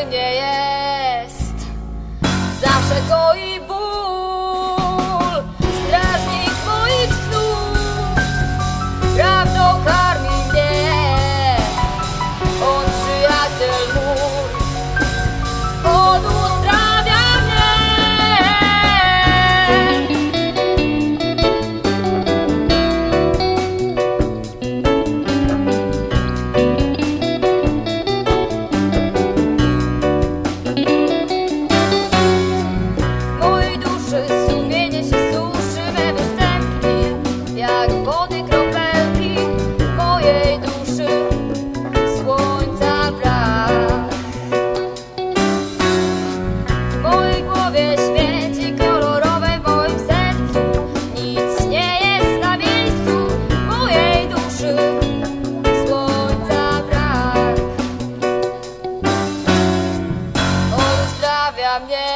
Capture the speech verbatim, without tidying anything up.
mnie jest. Zawsze goi ból, strażnik moich snów, prawdą karmi mnie, on przyjaciel mój, on uzdrawia mnie. W mojej duszy sumienie się suszy, me występki jak wody kropelki. W mojej duszy słońca brak. W mojej głowie śmieci kolorowe, w moim sercu nic nie jest na miejscu. W mojej duszy słońca brak. On uzdrawia mnie.